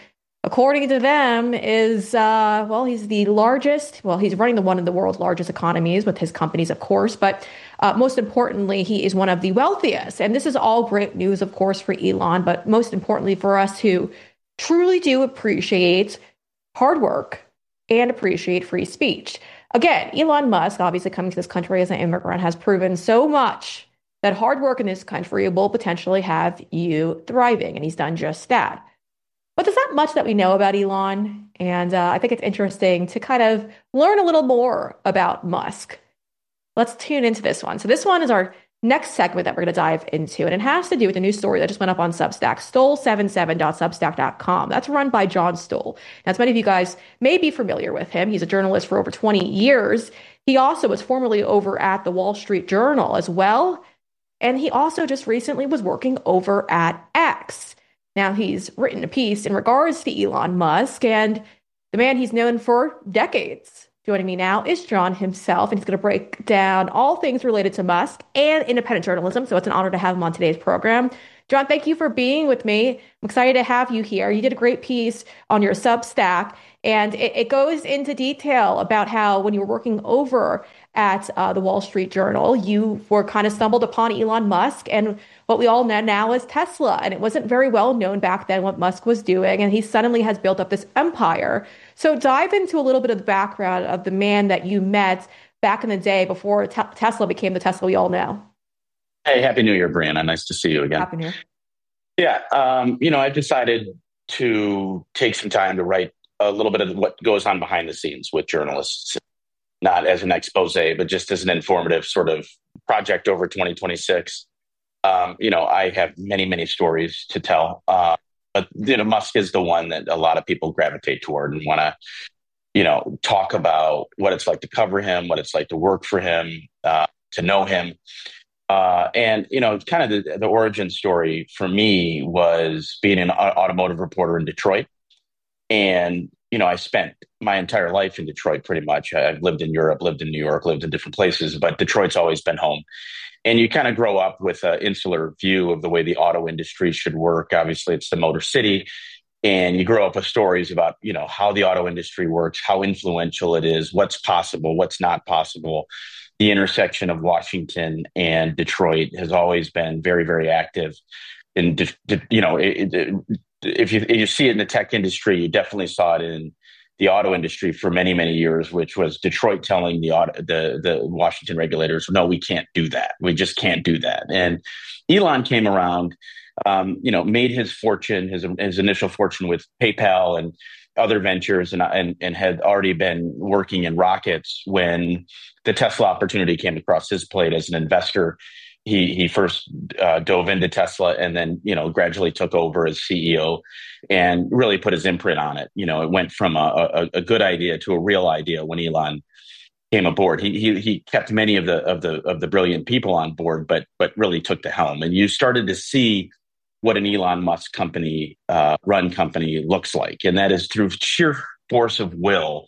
according to them, is, uh, well, he's the largest, well, he's running the one of the world's largest economies with his companies, of course, but uh, most importantly, he is one of the wealthiest. And this is all great news, of course, for Elon, but most importantly for us who truly do appreciate hard work and appreciate free speech. Again, Elon Musk, obviously coming to this country as an immigrant, has proven so much that hard work in this country will potentially have you thriving, and he's done just that. But there's not much that we know about Elon, and uh, I think it's interesting to kind of learn a little more about Musk. Let's tune into this one. So this one is our next segment that we're going to dive into, and it has to do with a new story that just went up on Substack, stoll seventy-seven dot substack dot com. That's run by John Stoll. Now, as many of you guys may be familiar with him, he's a journalist for over twenty years. He also was formerly over at the Wall Street Journal as well, and he also just recently was working over at X. Now, he's written a piece in regards to Elon Musk, and the man he's known for decades. Joining me now is John himself, and he's going to break down all things related to Musk and independent journalism, so it's an honor to have him on today's program. John, thank you for being with me. I'm excited to have you here. You did a great piece on your Substack, and it, it goes into detail about how when you were working over at uh, the Wall Street Journal, you were kind of stumbled upon Elon Musk and what we all know now as Tesla. And it wasn't very well known back then what Musk was doing, and he suddenly has built up this empire. So dive into a little bit of the background of the man that you met back in the day before te- Tesla became the Tesla we all know. Hey, Happy New Year, Brianna. Nice to see you again. Happy New Year. Yeah, um, you know, I decided to take some time to write a little bit of what goes on behind the scenes with journalists, not as an expose, but just as an informative sort of project over twenty twenty-six. Um, you know, I have many, many stories to tell, uh, but, you know, Musk is the one that a lot of people gravitate toward and want to, you know, talk about what it's like to cover him, what it's like to work for him, uh, to know him. Uh, and, you know, kind of the, the origin story for me was being an automotive reporter in Detroit. And, you know, I spent my entire life in Detroit pretty much. I've lived in Europe, lived in New York, lived in different places, but Detroit's always been home. And you kind of grow up with an insular view of the way the auto industry should work. Obviously, it's the Motor City. And you grow up with stories about, you know, how the auto industry works, how influential it is, what's possible, what's not possible. The intersection of Washington and Detroit has always been very, very active. And, you know, it, it, if you, if you see it in the tech industry, you definitely saw it in the auto industry for many, many years, which was Detroit telling the auto, the the Washington regulators, no, we can't do that. We just can't do that. And Elon came around, um, you know, made his fortune, his his initial fortune with PayPal and other ventures, and and and had already been working in rockets when the Tesla opportunity came across his plate as an investor. He he first uh, dove into Tesla and then, you know, gradually took over as C E O and really put his imprint on it. You know, it went from a, a, a good idea to a real idea when Elon came aboard. He he he kept many of the of the of the brilliant people on board, but but really took the helm. And you started to see what an Elon Musk company uh, run company looks like, and that is through sheer force of will,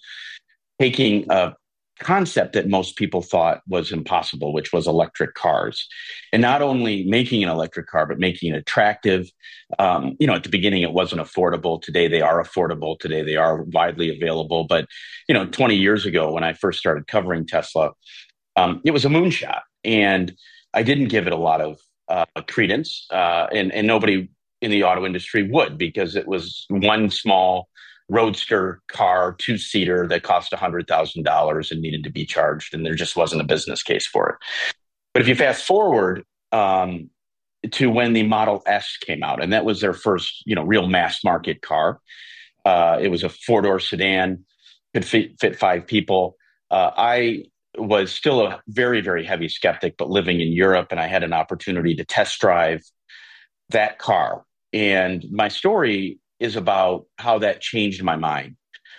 taking a concept that most people thought was impossible, which was electric cars. And not only making an electric car, but making it attractive. Um, you know, at the beginning, it wasn't affordable. Today, they are affordable. Today, they are widely available. But, you know, twenty years ago, when I first started covering Tesla, um, it was a moonshot. And I didn't give it a lot of uh, credence. Uh, and, and nobody in the auto industry would, because it was one small roadster car, two-seater that cost one hundred thousand dollars and needed to be charged, and there just wasn't a business case for it. But if you fast forward um, to when the Model S came out, and that was their first, you know, real mass market car. Uh, it was a four-door sedan, could fit, fit five people. Uh, I was still a very, very heavy skeptic, but living in Europe, and I had an opportunity to test drive that car. And my story is about how that changed my mind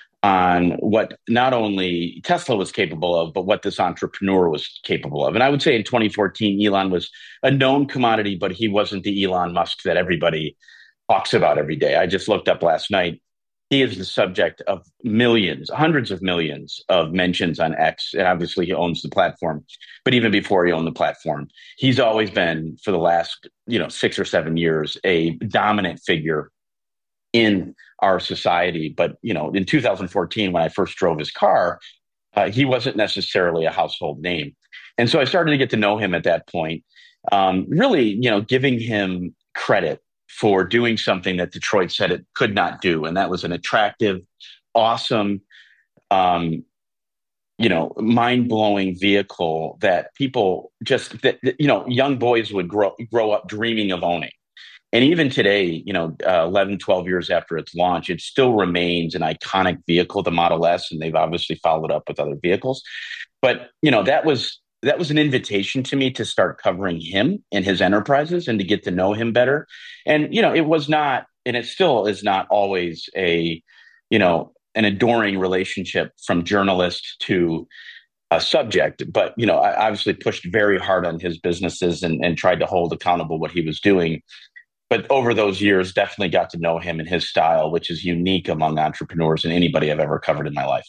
on what not only Tesla was capable of, but what this entrepreneur was capable of. And I would say in twenty fourteen, Elon was a known commodity, but he wasn't the Elon Musk that everybody talks about every day. I just looked up last night. He is the subject of millions, hundreds of millions of mentions on X. And obviously he owns the platform. But even before he owned the platform, he's always been, for the last, you know, six or seven years, a dominant figure in our society. But, you know, in two thousand fourteen, when I first drove his car, uh, he wasn't necessarily a household name. And so I started to get to know him at that point, um, really, you know, giving him credit for doing something that Detroit said it could not do. And that was an attractive, awesome, um, you know, mind-blowing vehicle that people just, that, you know, young boys would grow, grow up dreaming of owning. And even today, you know, uh, eleven, twelve years after its launch, it still remains an iconic vehicle, the Model S, and they've obviously followed up with other vehicles. But, you know, that was that was an invitation to me to start covering him and his enterprises and to get to know him better. And, you know, it was not, and it still is not always a, you know, an adoring relationship from journalist to a subject. But, you know, I obviously pushed very hard on his businesses and, and tried to hold accountable what he was doing. But over those years, definitely got to know him and his style, which is unique among entrepreneurs and anybody I've ever covered in my life.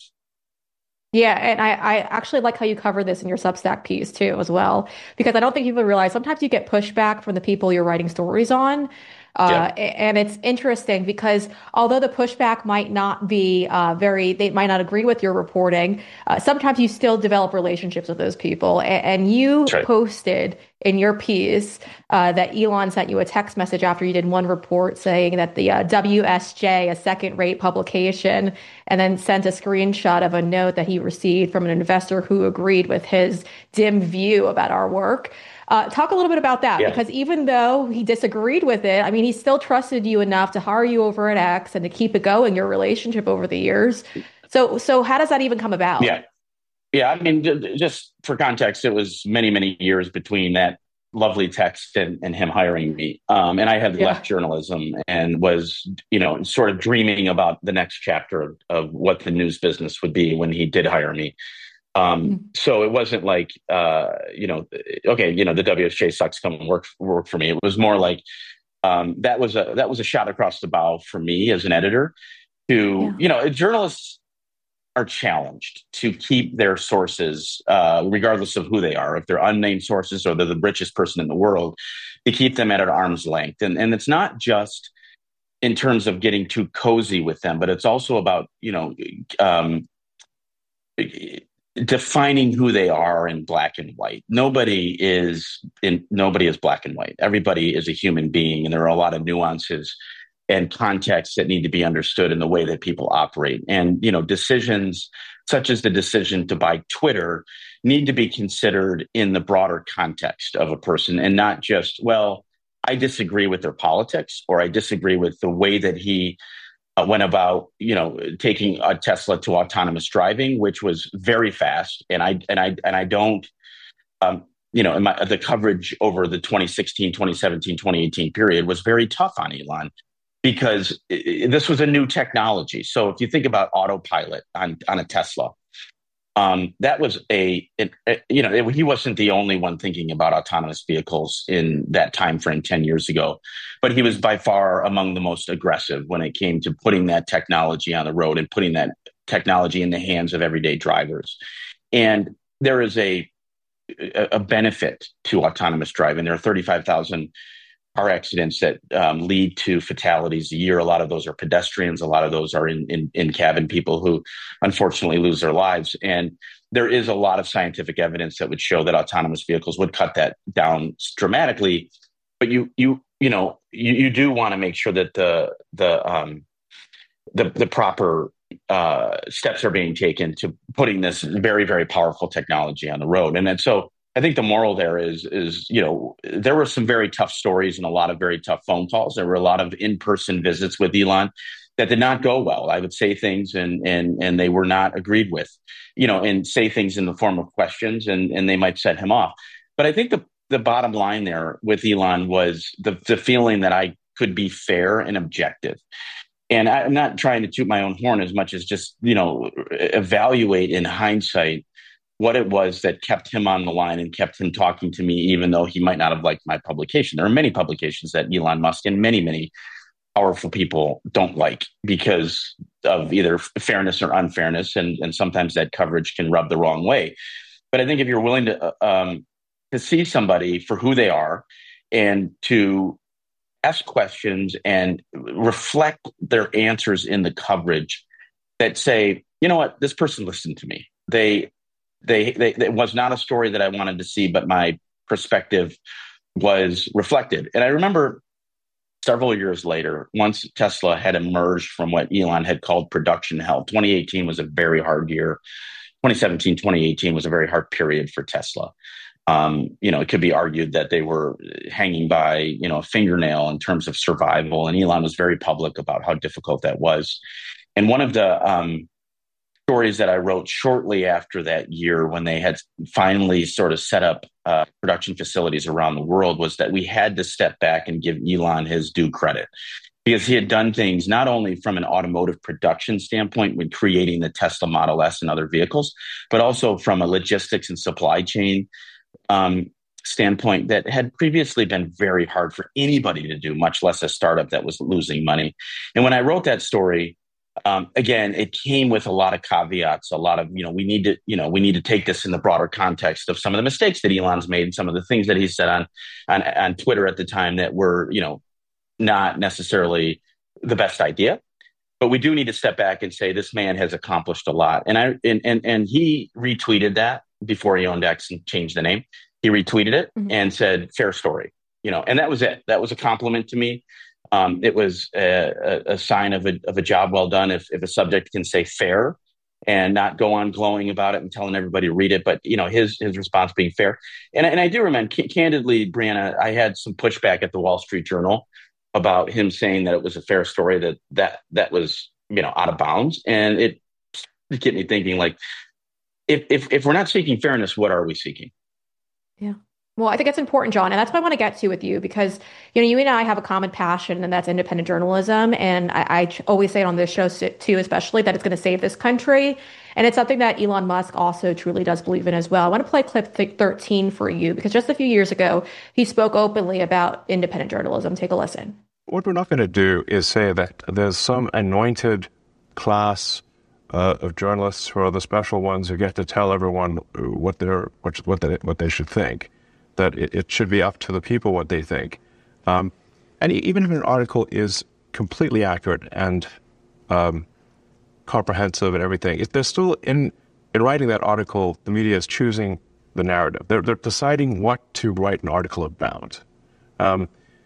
Yeah, and I, I actually like how you cover this in your Substack piece too, as well, because I don't think people realize sometimes you get pushback from the people you're writing stories on. Uh, yeah. And it's interesting because although the pushback might not be uh, very, they might not agree with your reporting, uh, sometimes you still develop relationships with those people. And, and you right. posted in your piece uh, that Elon sent you a text message after you did one report saying that the uh, W S J, a second-rate publication, and then sent a screenshot of a note that he received from an investor who agreed with his dim view about our work. Uh, talk a little bit about that, yeah. because even though he disagreed with it, I mean, he still trusted you enough to hire you over at X and to keep it going, your relationship over the years. So, so how does that even come about? Yeah. Yeah. I mean, just for context, it was many, many years between that lovely text and, and him hiring me. Um, and I had yeah. left journalism and was, you know, sort of dreaming about the next chapter of, of what the news business would be when he did hire me. Um, mm-hmm. So it wasn't like, uh, you know, okay, you know, the W S J sucks, come work, work for me. It was more like, um, that was a, that was a shot across the bow for me as an editor to, yeah. you know, journalists are challenged to keep their sources, uh, regardless of who they are, if they're unnamed sources or they're the richest person in the world, to keep them at an arm's length. And, and it's not just in terms of getting too cozy with them, but it's also about, you know, um, defining who they are in black and white. Nobody is in nobody is black and white. Everybody is a human being, and there are a lot of nuances and contexts that need to be understood in the way that people operate. And, you know, decisions such as the decision to buy Twitter need to be considered in the broader context of a person and not just, well, I disagree with their politics or I disagree with the way that he Uh, went about, you know, taking a Tesla to autonomous driving, which was very fast. And I and I and I don't, um, you know, in my, the coverage over the twenty sixteen, twenty seventeen, twenty eighteen period was very tough on Elon because it, this was a new technology. So if you think about autopilot on on a Tesla, um, that was a, it, it, you know, it, he wasn't the only one thinking about autonomous vehicles in that time frame ten years ago, but he was by far among the most aggressive when it came to putting that technology on the road and putting that technology in the hands of everyday drivers. And there is a, a benefit to autonomous driving. There are thirty-five thousand car accidents that um, lead to fatalities a year. A lot of those are pedestrians. A lot of those are in, in, in cabin people who unfortunately lose their lives. And there is a lot of scientific evidence that would show that autonomous vehicles would cut that down dramatically. But you, you, you know, you, you do want to make sure that the, the, um, the, the proper uh, steps are being taken to putting this very, very powerful technology on the road. And then so I think the moral there is, is, you know, there were some very tough stories and a lot of very tough phone calls. There were a lot of in-person visits with Elon that did not go well. I would say things and and and they were not agreed with, you know, and say things in the form of questions and, and they might set him off. But I think the, the bottom line there with Elon was the, the feeling that I could be fair and objective. And I'm not trying to toot my own horn as much as just, you know, evaluate in hindsight what it was that kept him on the line and kept him talking to me, even though he might not have liked my publication. There are many publications that Elon Musk and many, many powerful people don't like because of either fairness or unfairness. And, and sometimes that coverage can rub the wrong way. But I think if you're willing to, um, to see somebody for who they are and to ask questions and reflect their answers in the coverage that say, you know what, this person listened to me. They, they, they, it was not a story that I wanted to see, but my perspective was reflected. And I remember several years later, once Tesla had emerged from what Elon had called production hell, twenty eighteen was a very hard year. twenty seventeen, twenty eighteen was a very hard period for Tesla. Um, you know, it could be argued that they were hanging by, you know, a fingernail in terms of survival. And Elon was very public about how difficult that was. And one of the um, stories that I wrote shortly after that year, when they had finally sort of set up uh, production facilities around the world, was that we had to step back and give Elon his due credit, because he had done things not only from an automotive production standpoint when creating the Tesla Model S and other vehicles, but also from a logistics and supply chain um, standpoint that had previously been very hard for anybody to do, much less a startup that was losing money. And when I wrote that story, Um, again, it came with a lot of caveats, a lot of, you know, we need to, you know, we need to take this in the broader context of some of the mistakes that Elon's made and some of the things that he said on, on, on Twitter at the time that were, you know, not necessarily the best idea. But we do need to step back and say this man has accomplished a lot. And I and and, and he retweeted that before he owned X and changed the name. He retweeted it mm-hmm. and said, fair story, you know, and that was it. That was a compliment to me. Um, it was a, a, a sign of a, of a job well done if, if a subject can say fair and not go on glowing about it and telling everybody to read it. But, you know, his his response being fair. And, and I do remember, c- candidly, Brianna, I had some pushback at the Wall Street Journal about him saying that it was a fair story, that that that was, you know, out of bounds. And it get me thinking, like, if, if if we're not seeking fairness, what are we seeking? Yeah. Well, I think that's important, John, and that's what I want to get to with you, because, you know, you and I have a common passion, and that's independent journalism. And I, I always say it on this show too, especially, that it's going to save this country. And it's something that Elon Musk also truly does believe in as well. I want to play clip thirteen for you, because just a few years ago, he spoke openly about independent journalism. Take a listen. What we're not going to do is say that there's some anointed class uh, of journalists who are the special ones who get to tell everyone what they're what what they, what they should think. That it, it should be up to the people what they think. Um, and even if an article is completely accurate and um, comprehensive and everything, if they're still in in writing that article, the media is choosing the narrative. They're they're deciding what to write an article about. Um,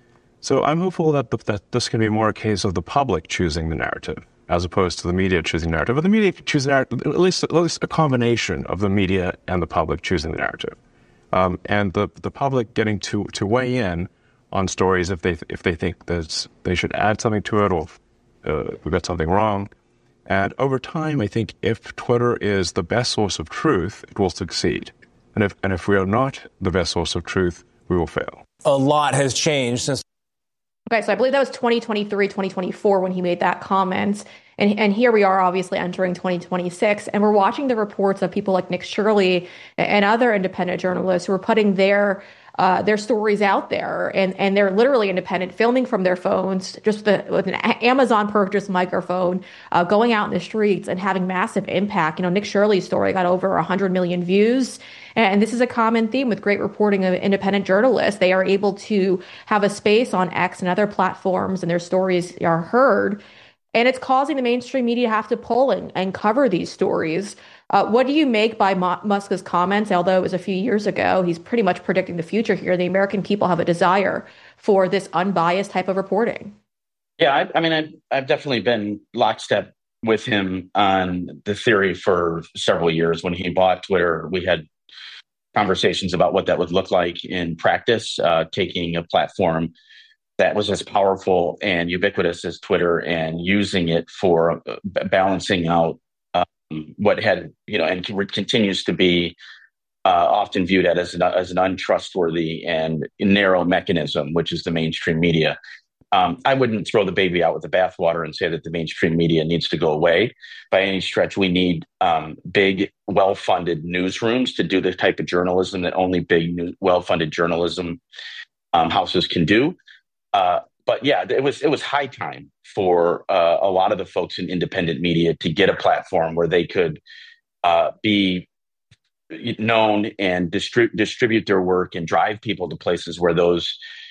so I'm hopeful that the, that this can be more a case of the public choosing the narrative as opposed to the media choosing the narrative. But the media choose the narrative, at least at least a combination of the media and the public choosing the narrative. Um, and the the public getting to, to weigh in on stories if they if they think that they should add something to it, or uh, we got something wrong. And over time, I think if Twitter is the best source of truth, it will succeed. And if and if we are not the best source of truth, we will fail. A lot has changed since. Okay, so I believe that was twenty twenty-three, twenty twenty-four when he made that comment. And, and here we are, obviously, entering twenty twenty-six, and we're watching the reports of people like Nick Shirley and other independent journalists who are putting their uh, their stories out there, and, and they're literally independent, filming from their phones, just the, with an Amazon purchased microphone, uh, going out in the streets and having massive impact. You know, Nick Shirley's story got over one hundred million views. And this is a common theme with great reporting of independent journalists. They are able to have a space on X and other platforms, and their stories are heard. And it's causing the mainstream media to have to pull and, and cover these stories. Uh, what do you make by Mo- Musk's comments? Although it was a few years ago, he's pretty much predicting the future here. The American people have a desire for this unbiased type of reporting. Yeah, I, I mean, I've, I've definitely been lockstep with him on the theory for several years. When he bought Twitter, we had conversations about what that would look like in practice, uh, taking a platform that was as powerful and ubiquitous as Twitter and using it for uh, balancing out um, what had, you know, and continues to be uh, often viewed as an, as an untrustworthy and narrow mechanism, which is the mainstream media. Um, I wouldn't throw the baby out with the bathwater and say that the mainstream media needs to go away by any stretch. We need um, big, well-funded newsrooms to do the type of journalism that only big, well-funded journalism um, houses can do. Uh, but yeah, it was it was high time for uh, a lot of the folks in independent media to get a platform where they could uh, be known and distri- distribute their work and drive people to places where those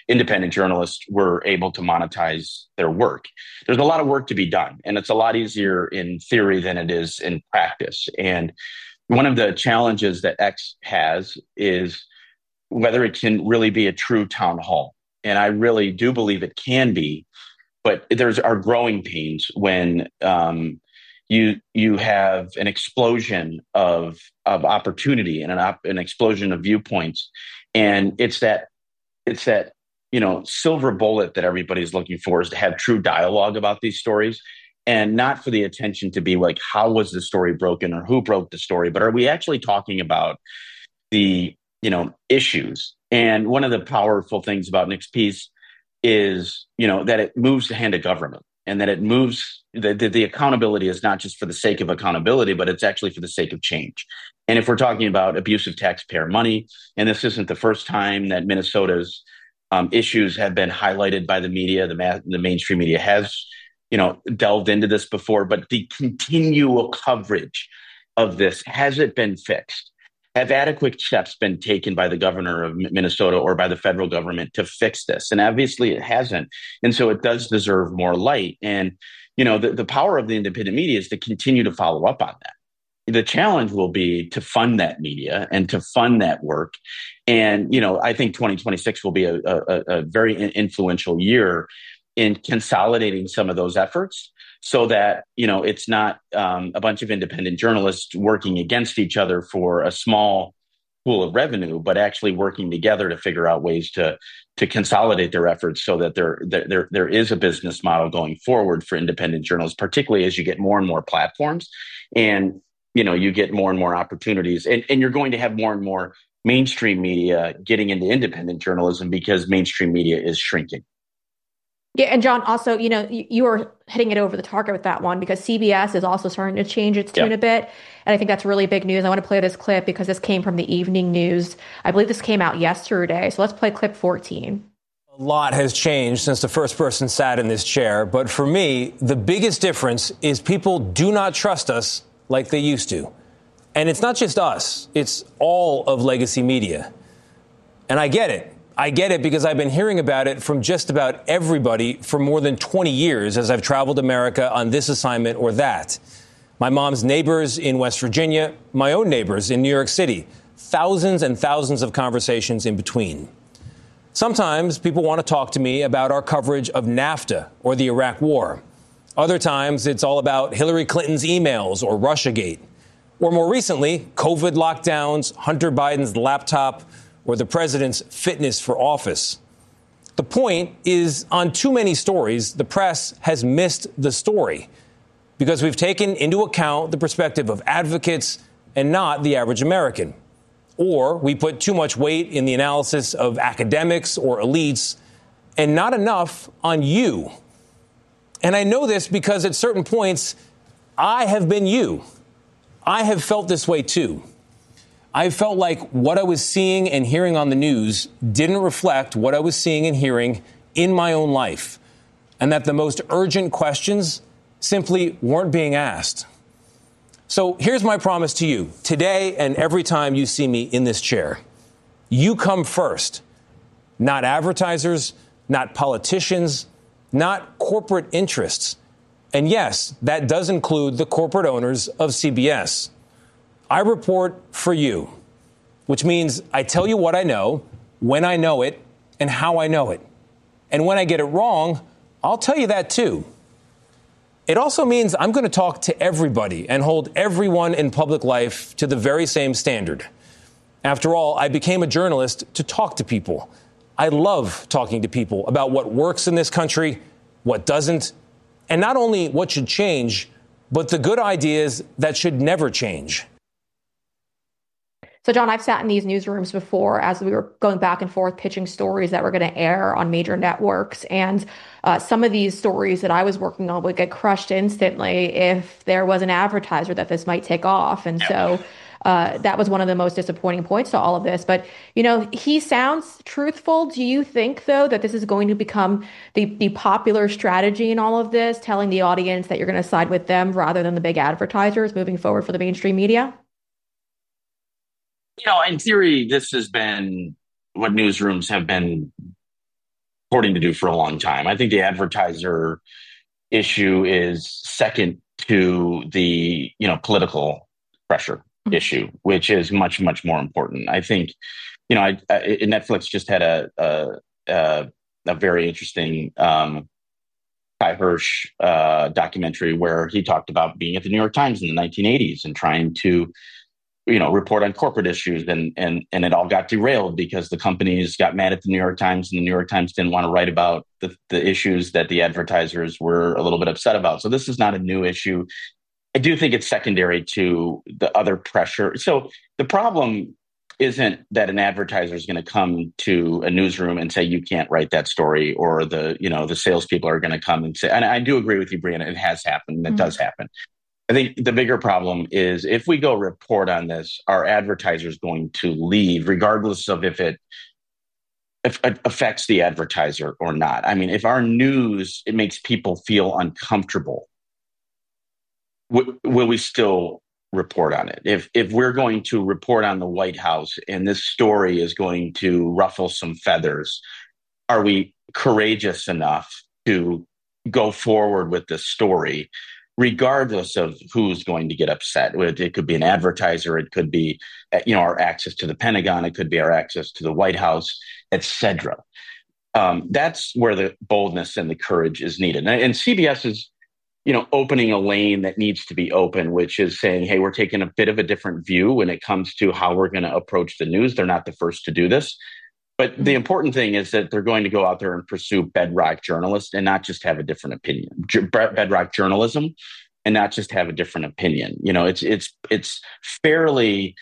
independent journalists were able to monetize their work. There's a lot of work to be done, and it's a lot easier in theory than it is in practice. And one of the challenges that X has is whether it can really be a true town hall. And I really do believe it can be, but there's are growing pains when um, you you have an explosion of of opportunity and an, op- an explosion of viewpoints, and it's that it's that you know silver bullet that everybody's looking for is to have true dialogue about these stories, and not for the attention to be like how was the story broken or who broke the story, but are we actually talking about the you know issues? And one of the powerful things about Nick's piece is you know that it moves the hand of government. And that it moves, the, the, the accountability is not just for the sake of accountability, but it's actually for the sake of change. And if we're talking about abuse of taxpayer money, and this isn't the first time that Minnesota's um, issues have been highlighted by the media, the, ma- the mainstream media has, you know, delved into this before, but the continual coverage of this, has it been fixed? Have adequate steps been taken by the governor of Minnesota or by the federal government to fix this? And obviously it hasn't. And so it does deserve more light. And, you know, the, the power of the independent media is to continue to follow up on that. The challenge will be to fund that media and to fund that work. And, you know, I think twenty twenty-six will be a, a, a very influential year in consolidating some of those efforts, so that, you know, it's not um, a bunch of independent journalists working against each other for a small pool of revenue, but actually working together to figure out ways to to consolidate their efforts so that there there there is a business model going forward for independent journalists, particularly as you get more and more platforms and, you know, you get more and more opportunities, and, and you're going to have more and more mainstream media getting into independent journalism because mainstream media is shrinking. Yeah, and John, also, you know, you, you were hitting it over the target with that one because C B S is also starting to change its tune yep. a bit. And I think that's really big news. I want to play this clip because this came from the evening news. I believe this came out yesterday. So let's play clip fourteen. A lot has changed since the first person sat in this chair. But for me, the biggest difference is people do not trust us like they used to. And it's not just us. It's all of legacy media. And I get it. I get it because I've been hearing about it from just about everybody for more than twenty years as I've traveled America on this assignment or that. My mom's neighbors in West Virginia, my own neighbors in New York City, thousands and thousands of conversations in between. Sometimes people want to talk to me about our coverage of NAFTA or the Iraq War. Other times it's all about Hillary Clinton's emails or Russiagate. Or more recently, COVID lockdowns, Hunter Biden's laptop, or the president's fitness for office. The point is, on too many stories, the press has missed the story because we've taken into account the perspective of advocates and not the average American. Or we put too much weight in the analysis of academics or elites and not enough on you. And I know this because at certain points, I have been you. I have felt this way too. I felt like what I was seeing and hearing on the news didn't reflect what I was seeing and hearing in my own life, and that the most urgent questions simply weren't being asked. So here's my promise to you today and every time you see me in this chair. You come first, not advertisers, not politicians, not corporate interests. And yes, that does include the corporate owners of C B S. I report for you, which means I tell you what I know, when I know it, and how I know it. And when I get it wrong, I'll tell you that too. It also means I'm going to talk to everybody and hold everyone in public life to the very same standard. After all, I became a journalist to talk to people. I love talking to people about what works in this country, what doesn't, and not only what should change, but the good ideas that should never change. So, John, I've sat in these newsrooms before as we were going back and forth pitching stories that were going to air on major networks. And uh, some of these stories that I was working on would get crushed instantly if there was an advertiser that this might take off. And so uh, that was one of the most disappointing points to all of this. But, you know, he sounds truthful. Do you think, though, that this is going to become the, the popular strategy in all of this, telling the audience that you're going to side with them rather than the big advertisers moving forward for the mainstream media? You know, in theory, this has been what newsrooms have been reporting to do for a long time. I think the advertiser issue is second to the, you know, political pressure mm-hmm. issue, which is much, much more important. I think, you know, I, I, Netflix just had a a, a, a very interesting um, Kai Hirsch uh, documentary where he talked about being at the New York Times in the nineteen eighties and trying to, you know, report on corporate issues, and and and it all got derailed because the companies got mad at the New York Times, and the New York Times didn't want to write about the, the issues that the advertisers were a little bit upset about. So this is not a new issue. I do think it's secondary to the other pressure. So the problem isn't that an advertiser is going to come to a newsroom and say, you can't write that story, or the, you know, the salespeople are going to come and say, and I do agree with you, Brianna, it has happened. It mm-hmm. does happen. I think the bigger problem is if we go report on this, are advertisers going to leave, regardless of if it, if it affects the advertiser or not? I mean, if our news, it makes people feel uncomfortable, w- will we still report on it? If if we're going to report on the White House and this story is going to ruffle some feathers, are we courageous enough to go forward with this story, regardless of who's going to get upset? It could be an advertiser, it could be, you know, our access to the Pentagon, it could be our access to the White House, et cetera. Um, that's where the boldness and the courage is needed. And, and C B S is, you know, opening a lane that needs to be open, which is saying, hey, we're taking a bit of a different view when it comes to how we're going to approach the news. They're not the first to do this. But the important thing is that they're going to go out there and pursue bedrock journalists and not just have a different opinion. Bedrock journalism and not just have a different opinion. You know, it's it's it's fairly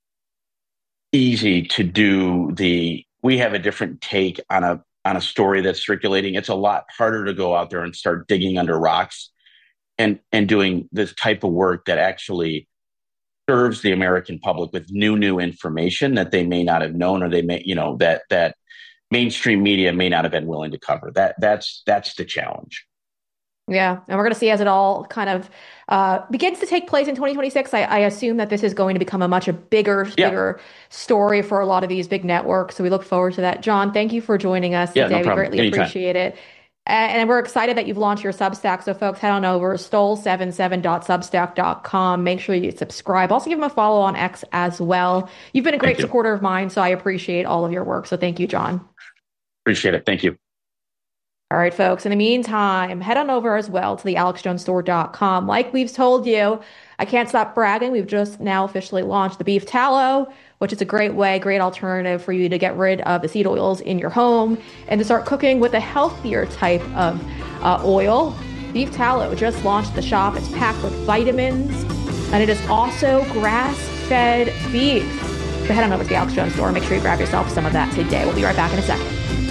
easy to do the, we have a different take on a on a story that's circulating. It's a lot harder to go out there and start digging under rocks and and doing this type of work that actually serves the American public with new, new information that they may not have known, or they may, you know, that that mainstream media may not have been willing to cover. That that's that's the challenge. Yeah, and we're going to see as it all kind of uh, begins to take place in twenty twenty-six. I, I assume that this is going to become a much a bigger, yeah. bigger story for a lot of these big networks. So we look forward to that. John, thank you for joining us yeah, today. No we greatly Anytime. appreciate it. And we're excited that you've launched your Substack. So folks, head on over stole seventy-seven dot substack dot com. Make sure you subscribe. Also give them a follow on X as well. You've been a great supporter of mine, so I appreciate all of your work. So thank you, John. Appreciate it. Thank you. All right, folks. In the meantime, head on over as well to the alex jones store dot com. Like we've told you, I can't stop bragging. We've just now officially launched the beef tallow, which is a great way, great alternative for you to get rid of the seed oils in your home and to start cooking with a healthier type of uh, oil. Beef tallow just launched at the shop. It's packed with vitamins, and it is also grass-fed beef. So head on over to the Alex Jones store. Make sure you grab yourself some of that today. We'll be right back in a second.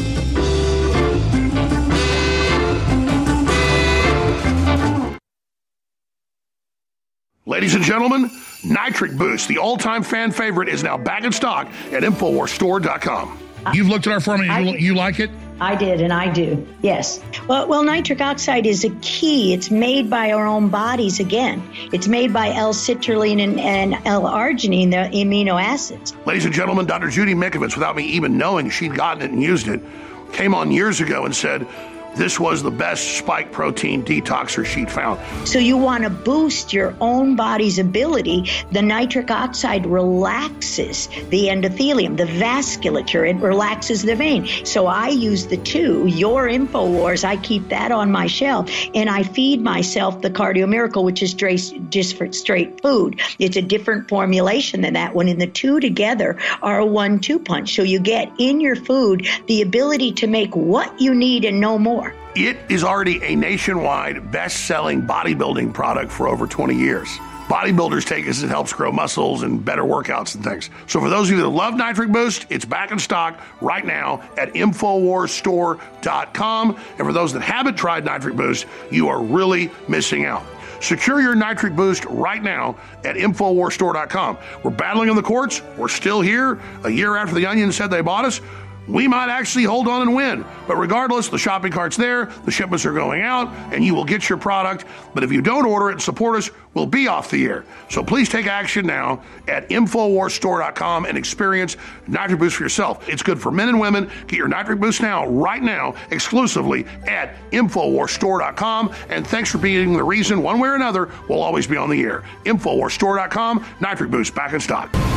Ladies and gentlemen, Nitric Boost, the all-time fan favorite, is now back in stock at infowars store dot com. You've looked at our formula. You, you like it? I did, and I do, yes. Well, well, nitric oxide is a key. It's made by our own bodies again. It's made by L-citrulline and, and L-arginine, the amino acids. Ladies and gentlemen, Doctor Judy Mikovits, without me even knowing she'd gotten it and used it, came on years ago and said, this was the best spike protein detoxer she'd found. So you want to boost your own body's ability. The nitric oxide relaxes the endothelium, the vasculature. It relaxes the vein. So I use the two, your InfoWars. I keep that on my shelf, and I feed myself the Cardio Miracle, which is just for straight food. It's a different formulation than that one, and the two together are a one two punch. So you get in your food the ability to make what you need and no more. It is already a nationwide best-selling bodybuilding product for over twenty years. Bodybuilders take it as it helps grow muscles and better workouts and things. So for those of you that love Nitric Boost, it's back in stock right now at infowars store dot com. And for those that haven't tried Nitric Boost, you are really missing out. Secure your Nitric Boost right now at infowars store dot com. We're battling in the courts. We're still here. A year after the Onion said they bought us, we might actually hold on and win. But regardless, the shopping cart's there, the shipments are going out, and you will get your product. But if you don't order it and support us, we'll be off the air. So please take action now at Infowars Store dot com and experience Nitric Boost for yourself. It's good for men and women. Get your Nitric Boost now, right now, exclusively at Infowars Store dot com. And thanks for being the reason, one way or another, we'll always be on the air. Infowars Store dot com, Nitric Boost, back in stock.